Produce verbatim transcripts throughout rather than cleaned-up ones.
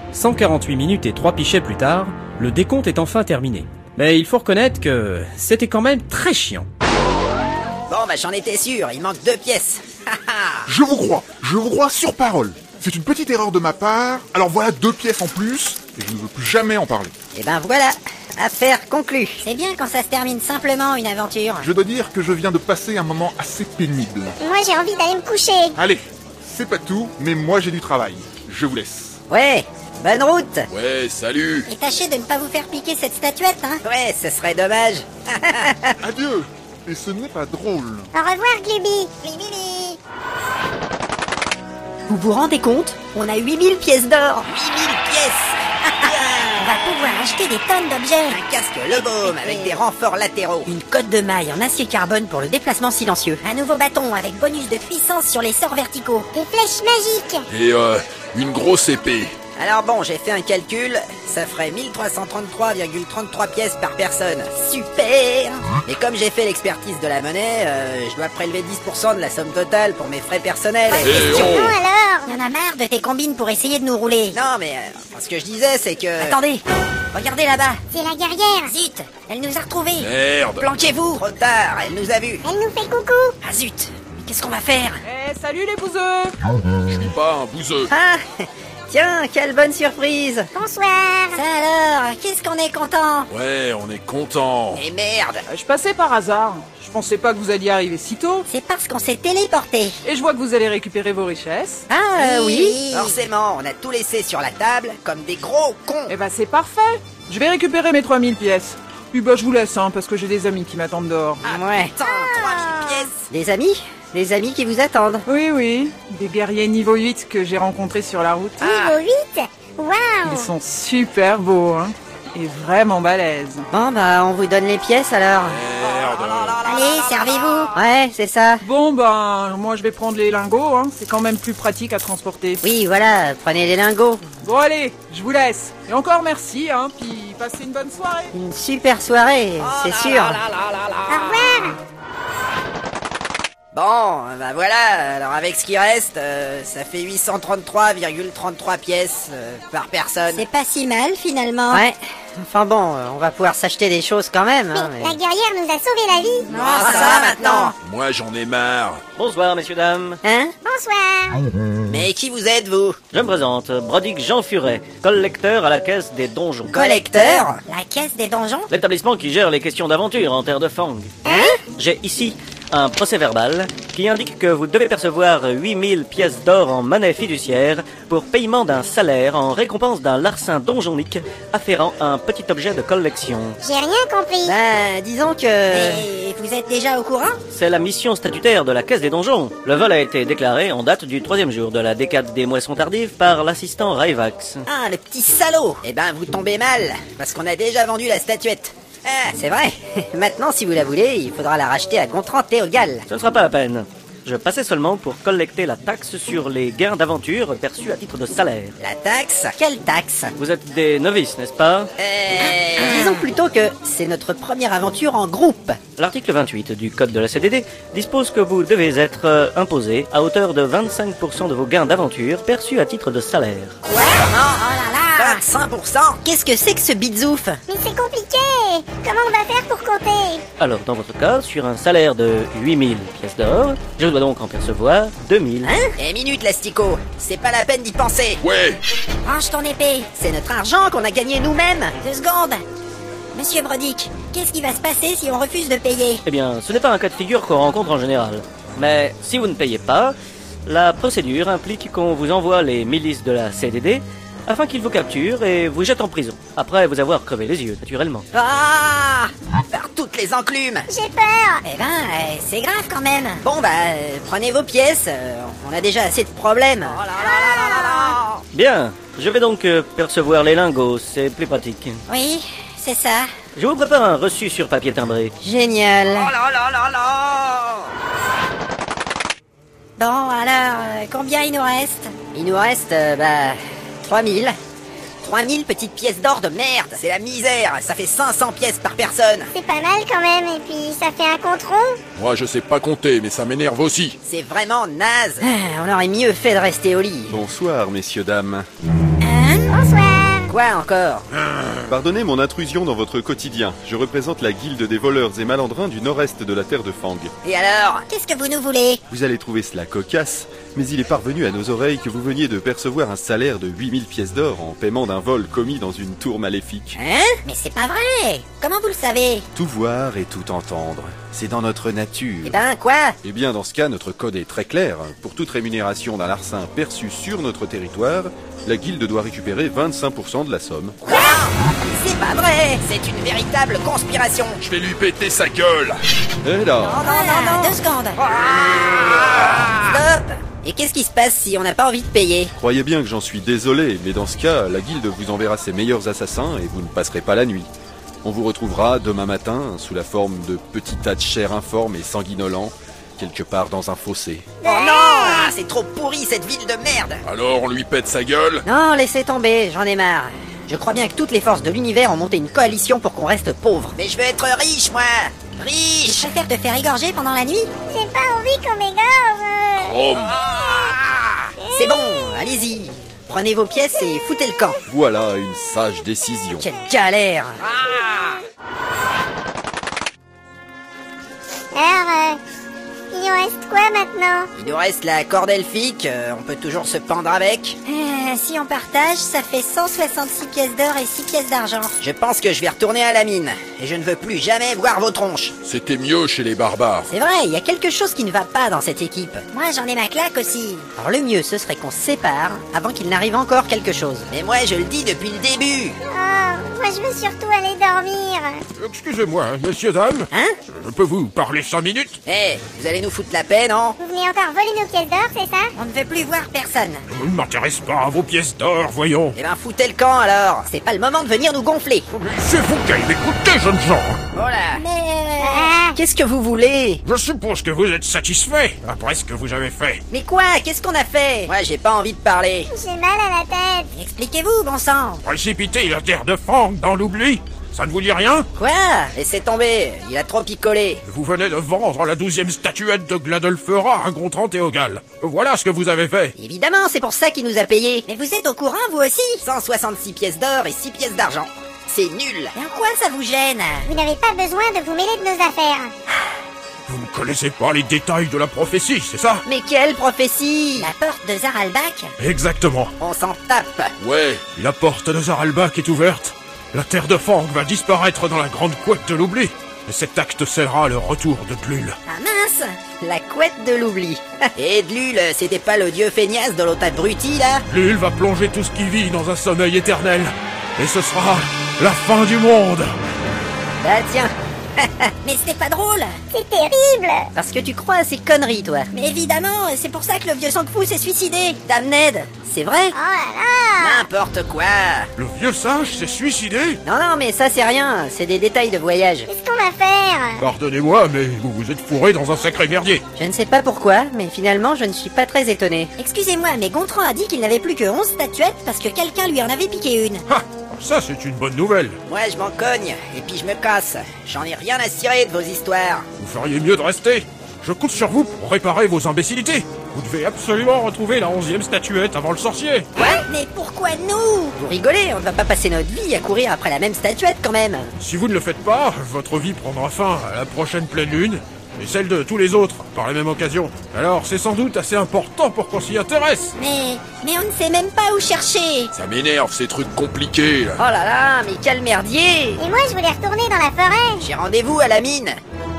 cent quarante-huit minutes et trois pichets plus tard, le décompte est enfin terminé. Mais il faut reconnaître que c'était quand même très chiant. Bon bah j'en étais sûr, il manque deux pièces. Je vous crois, je vous crois sur parole. C'est une petite erreur de ma part, alors voilà deux pièces en plus, et je ne veux plus jamais en parler. Et ben voilà, affaire conclue. C'est bien quand ça se termine simplement, une aventure. Je dois dire que je viens de passer un moment assez pénible. Moi j'ai envie d'aller me coucher. Allez, c'est pas tout, mais moi j'ai du travail. Je vous laisse. Ouais, bonne route. Ouais, salut. Et tâchez de ne pas vous faire piquer cette statuette, hein. Ouais, ce serait dommage. Adieu. Et ce n'est pas drôle. Au revoir Gluby. Glibili. Vous vous rendez compte? On a huit mille pièces d'or. huit mille pièces. On va pouvoir acheter des tonnes d'objets. Un casque Le Baume avec des renforts latéraux. Une cotte de maille en acier carbone pour le déplacement silencieux. Un nouveau bâton avec bonus de puissance sur les sorts verticaux. Des flèches magiques. Et euh, une grosse épée. Alors bon, j'ai fait un calcul, ça ferait mille trois cent trente-trois virgule trente-trois pièces par personne. Super. Et comme j'ai fait l'expertise de la monnaie, euh, je dois prélever dix pour cent de la somme totale pour mes frais personnels. Eh Non oh. alors. Il y en a marre de tes combines pour essayer de nous rouler. Non mais, euh, ce que je disais c'est que... Attendez, regardez là-bas. C'est la guerrière. Zut, elle nous a retrouvés. Merde. Planquez-vous. Trop tard, elle nous a vus. Elle nous fait coucou. Ah zut, mais qu'est-ce qu'on va faire? Eh, salut les bouseux. Je suis pas un bouseux. Ah, tiens, quelle bonne surprise. Bonsoir. Ça alors, qu'est-ce qu'on est content. Ouais, on est content. Et merde. Euh, Je passais par hasard. Je pensais pas que vous alliez arriver si tôt. C'est parce qu'on s'est téléporté. Et je vois que vous allez récupérer vos richesses. Ah euh, oui, Oui. forcément, on a tout laissé sur la table comme des gros cons. Eh ben c'est parfait. Je vais récupérer mes trois mille pièces. Puis bah je vous laisse, hein, parce que j'ai des amis qui m'attendent dehors. Ouais. Attends, trois mille pièces. Des amis? Des amis qui vous attendent. Oui, oui. Des guerriers niveau huit que j'ai rencontrés sur la route. Niveau huit. Ils Waouh. sont super beaux, hein. Et vraiment balèzes. Bon bah, on vous donne les pièces alors. Merde. Allez, servez-vous. Ouais, c'est ça. Bon ben, moi je vais prendre les lingots, hein. C'est quand même plus pratique à transporter. Oui, voilà, prenez les lingots. Bon allez, je vous laisse. Et encore merci, hein. Puis passez une bonne soirée. Une super soirée, c'est sûr. Au revoir. Bon, bah voilà, alors avec ce qui reste, euh, ça fait huit cent trente-trois virgule trente-trois pièces euh, par personne. C'est pas si mal finalement. Ouais, enfin bon, euh, on va pouvoir s'acheter des choses quand même. Hein, mais... La guerrière nous a sauvé la vie. Ah, ça va maintenant. Moi, j'en ai marre. Bonsoir, messieurs, dames. Hein? Bonsoir. Mais qui vous êtes, vous? Je me présente, Brodick Jean Furet, collecteur à la caisse des donjons. Collecteur? La caisse des donjons. L'établissement qui gère les questions d'aventure en terre de Fang. Hein? J'ai ici un procès-verbal qui indique que vous devez percevoir huit mille pièces d'or en monnaie fiduciaire pour paiement d'un salaire en récompense d'un larcin donjonique afférent à un petit objet de collection. J'ai rien compris. Bah, disons que... Et vous êtes déjà au courant? C'est la mission statutaire de la caisse des donjons. Le vol a été déclaré en date du troisième jour de la décade des moissons tardives par l'assistant Raivax. Ah, le petit salaud. Eh ben, vous tombez mal, parce qu'on a déjà vendu la statuette. Ah, c'est vrai. Maintenant, si vous la voulez, il faudra la racheter à Gontran Théogal. Ce ne sera pas la peine. Je passais seulement pour collecter la taxe sur les gains d'aventure perçus à titre de salaire. La taxe? Quelle taxe? Vous êtes des novices, n'est-ce pas? Euh... Disons plutôt que c'est notre première aventure en groupe. L'article vingt-huit du Code de la C D D dispose que vous devez être euh, imposé à hauteur de vingt-cinq pour cent de vos gains d'aventure perçus à titre de salaire. Ouais, non, oh là là, vingt-cinq pour cent. Qu'est-ce que c'est que ce bidzouf? Mais c'est compliqué. Comment on va faire pour compter? Alors, dans votre cas, sur un salaire de huit mille pièces d'or, je dois donc en percevoir deux mille. Hein? Eh, minute, l'astico. C'est pas la peine d'y penser. Ouais. Range ton épée. C'est notre argent qu'on a gagné nous-mêmes. Deux secondes. Monsieur Brodick, qu'est-ce qui va se passer si on refuse de payer? Eh bien, ce n'est pas un cas de figure qu'on rencontre en général. Mais si vous ne payez pas, la procédure implique qu'on vous envoie les milices de la C D D afin qu'ils vous capturent et vous jettent en prison, après vous avoir crevé les yeux, naturellement. Ah! Par toutes les enclumes. J'ai peur. Eh ben, euh, c'est grave quand même. Bon bah, euh, prenez vos pièces. euh, on a déjà assez de problèmes. Oh là là là là là. Bien, je vais donc euh, percevoir les lingots, c'est plus pratique. Oui, c'est ça. Je vous prépare un reçu sur papier timbré. Génial. Oh là là là là. Bon, alors, euh, combien il nous reste? Il nous reste, euh, bah, trois mille. trois mille petites pièces d'or de merde. C'est la misère. Ça fait cinq cents pièces par personne. C'est pas mal quand même. Et puis ça fait un compte rond. Moi, je sais pas compter, mais ça m'énerve aussi. C'est vraiment naze. Ah, on aurait mieux fait de rester au lit. Bonsoir, messieurs, dames. Euh, Hein? Bonsoir. Quoi encore? Pardonnez mon intrusion dans votre quotidien. Je représente la guilde des voleurs et malandrins du nord-est de la terre de Fang. Et alors? Qu'est-ce que vous nous voulez? Vous allez trouver cela cocasse, mais il est parvenu à nos oreilles que vous veniez de percevoir un salaire de huit mille pièces d'or en paiement d'un vol commis dans une tour maléfique. Hein? Mais c'est pas vrai. Comment vous le savez? Tout voir et tout entendre, c'est dans notre nature. Eh ben, quoi? Eh bien, dans ce cas, notre code est très clair. Pour toute rémunération d'un larcin perçu sur notre territoire, la guilde doit récupérer vingt-cinq pour cent de la somme. Quoi? C'est pas vrai! C'est une véritable conspiration! Je vais lui péter sa gueule. Et là, Non, non, non, non! Deux secondes. Stop! Et qu'est-ce qui se passe si on n'a pas envie de payer? croyez bien que j'en suis désolé, mais dans ce cas, la guilde vous enverra ses meilleurs assassins et vous ne passerez pas la nuit. On vous retrouvera demain matin sous la forme de petits tas de chair informe et sanguinolents, quelque part dans un fossé. Oh non! Ah, c'est trop pourri cette ville de merde! Alors on lui pète sa gueule? Non, laissez tomber, j'en ai marre. Je crois bien que toutes les forces de l'univers ont monté une coalition pour qu'on reste pauvre. Mais je veux être riche, moi! Riche! Je préfère te faire égorger pendant la nuit. J'ai pas envie qu'on m'égorge. Rome. C'est bon, allez-y. Prenez vos pièces et foutez le camp. Voilà une sage décision. Quelle galère! Alors, euh, il nous reste quoi maintenant? Il nous reste la corde elfique, euh, on peut toujours se pendre avec. Euh, Si on partage, ça fait cent soixante-six pièces d'or et six pièces d'argent. Je pense que je vais retourner à la mine. Et je ne veux plus jamais voir vos tronches. C'était mieux chez les barbares. C'est vrai, il y a quelque chose qui ne va pas dans cette équipe. Moi, j'en ai ma claque aussi. Alors le mieux, ce serait qu'on se sépare avant qu'il n'arrive encore quelque chose. Mais moi, je le dis depuis le début. Oh, moi, je veux surtout aller dormir. Excusez-moi, messieurs, dames. Hein? Je peux vous parler cinq minutes? Eh, vous allez nous foutre la paix, non? Vous venez encore voler nos pièces d'or, c'est ça? On ne veut plus voir personne. Je ne m'intéresse pas à vos pièces d'or, voyons. Eh ben, foutez le camp, alors. C'est pas le moment de venir nous gonfler. Mais c'est vous qui allez m'écouter, jeunes gens. Voilà. Mais euh... Ah, Qu'est-ce que vous voulez? Je suppose que vous êtes satisfait après ce que vous avez fait. Mais quoi? Qu'est-ce qu'on a fait? Moi, j'ai pas envie de parler. j'ai mal à la tête. Expliquez-vous, bon sang. Précipiter la terre de Fang dans l'oubli, ça ne vous dit rien? Quoi? Laissez tomber. Il a trop picolé. Vous venez de vendre la douzième statuette de Gladolfera à Gontran Théogal. Voilà ce que vous avez fait. Évidemment, c'est pour ça qu'il nous a payé. Mais vous êtes au courant, vous aussi? cent soixante-six pièces d'or et six pièces d'argent. C'est nul. Et en quoi ça vous gêne? Vous n'avez pas besoin de vous mêler de nos affaires. Vous ne connaissez pas les détails de la prophétie, c'est ça? Mais quelle prophétie? La porte de Zaralbak? Exactement. On s'en tape. Ouais. La porte de Zaralbak est ouverte. La terre de Fang va disparaître dans la grande couette de l'oubli. Et cet acte scellera le retour de Dlul. Ah mince! La couette de l'oubli. Et Dlul, c'était pas le dieu feignasse de l'autre abruti, là? Dlul va plonger tout ce qui vit dans un sommeil éternel. Et ce sera la fin du monde. Bah tiens. Mais c'était pas drôle! C'est terrible! Parce que tu crois à ces conneries, toi. Mais évidemment, c'est pour ça que le vieux Sang-Fou s'est suicidé! Dame Ned, c'est vrai? Oh là là! N'importe quoi. Le vieux sage s'est suicidé? Non, non, mais ça c'est rien. C'est des détails de voyage. Qu'est-ce qu'on va faire? Pardonnez-moi, mais vous vous êtes fourré dans un sacré merdier. Je ne sais pas pourquoi, mais finalement je ne suis pas très étonné. Excusez-moi, mais Gontran a dit qu'il n'avait plus que onze statuettes parce que quelqu'un lui en avait piqué une. Ha! Ça, c'est une bonne nouvelle. Moi je m'en cogne, et puis je me casse. J'en ai rien à cirer de vos histoires. Vous feriez mieux de rester. Je compte sur vous pour réparer vos imbécilités. Vous devez absolument retrouver la onzième statuette avant le sorcier. Quoi? Mais pourquoi nous? Vous rigolez, on ne va pas passer notre vie à courir après la même statuette quand même. Si vous ne le faites pas, votre vie prendra fin à la prochaine pleine lune, et celle de tous les autres, par la même occasion. Alors c'est sans doute assez important pour qu'on s'y intéresse. Mais... mais on ne sait même pas où chercher. Ça m'énerve ces trucs compliqués là. Oh là là, mais quel merdier! Et moi, je voulais retourner dans la forêt. J'ai rendez-vous à la mine.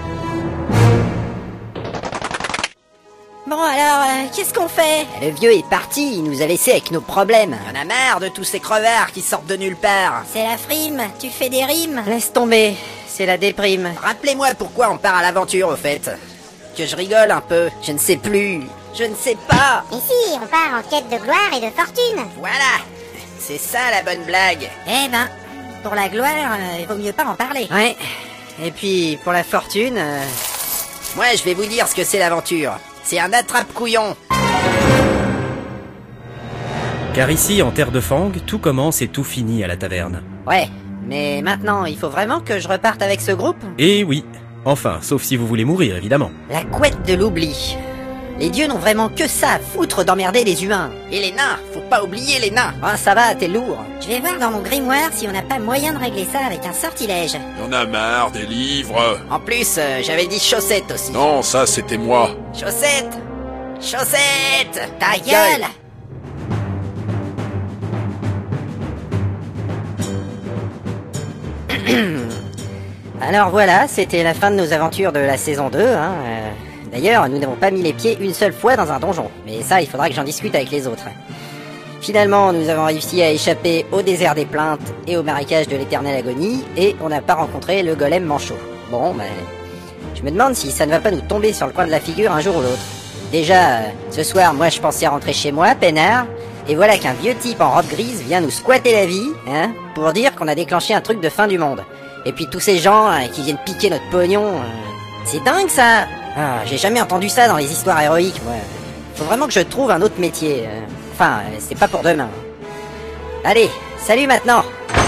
Bon alors, euh, qu'est-ce qu'on fait? Le vieux est parti, il nous a laissé avec nos problèmes. Il y en a marre de tous ces crevards qui sortent de nulle part. C'est la frime, tu fais des rimes. Laisse tomber, c'est la déprime. Rappelez-moi pourquoi on part à l'aventure au fait. Que je rigole un peu, je ne sais plus. Je ne sais pas. Mais si, on part en quête de gloire et de fortune. Voilà, c'est ça la bonne blague. Eh ben, pour la gloire, euh, il vaut mieux pas en parler. Ouais, et puis pour la fortune... euh, Moi je vais vous dire ce que c'est l'aventure. C'est un attrape-couillon. Car ici, en terre de Fang, tout commence et tout finit à la taverne. Ouais, mais maintenant, il faut vraiment que je reparte avec ce groupe? Et oui, enfin, sauf si vous voulez mourir, évidemment. La couette de l'oubli. Les dieux n'ont vraiment que ça à foutre d'emmerder les humains. Et les nains, faut pas oublier les nains. Ah, ça va, t'es lourd. Je vais voir dans mon grimoire si on n'a pas moyen de régler ça avec un sortilège. Y'en a marre des livres. En plus, euh, j'avais dit chaussettes aussi. Non, ça c'était moi. Chaussettes Chaussettes Ta gueule! Alors voilà, c'était la fin de nos aventures de la saison deux. Hein. Euh, D'ailleurs, nous n'avons pas mis les pieds une seule fois dans un donjon. Mais ça, il faudra que j'en discute avec les autres. Finalement, nous avons réussi à échapper au désert des plaintes et au marécage de l'éternelle agonie. Et on n'a pas rencontré le golem manchot. Bon, ben... je me demande si ça ne va pas nous tomber sur le coin de la figure un jour ou l'autre. Déjà, euh, ce soir, moi je pensais rentrer chez moi, peinard. Et voilà qu'un vieux type en robe grise vient nous squatter la vie, hein, pour dire qu'on a déclenché un truc de fin du monde. Et puis tous ces gens euh, qui viennent piquer notre pognon... Euh, c'est dingue ça. Ah, j'ai jamais entendu ça dans les histoires héroïques, moi. Faut vraiment que je trouve un autre métier. Enfin, c'est pas pour demain. Allez, salut maintenant.